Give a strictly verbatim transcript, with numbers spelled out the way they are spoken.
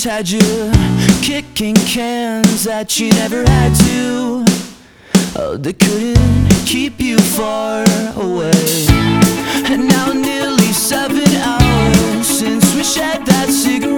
had you kicking cans that you never had to. Oh, they couldn't keep you far away. And now nearly seven hours since we shared that cigarette.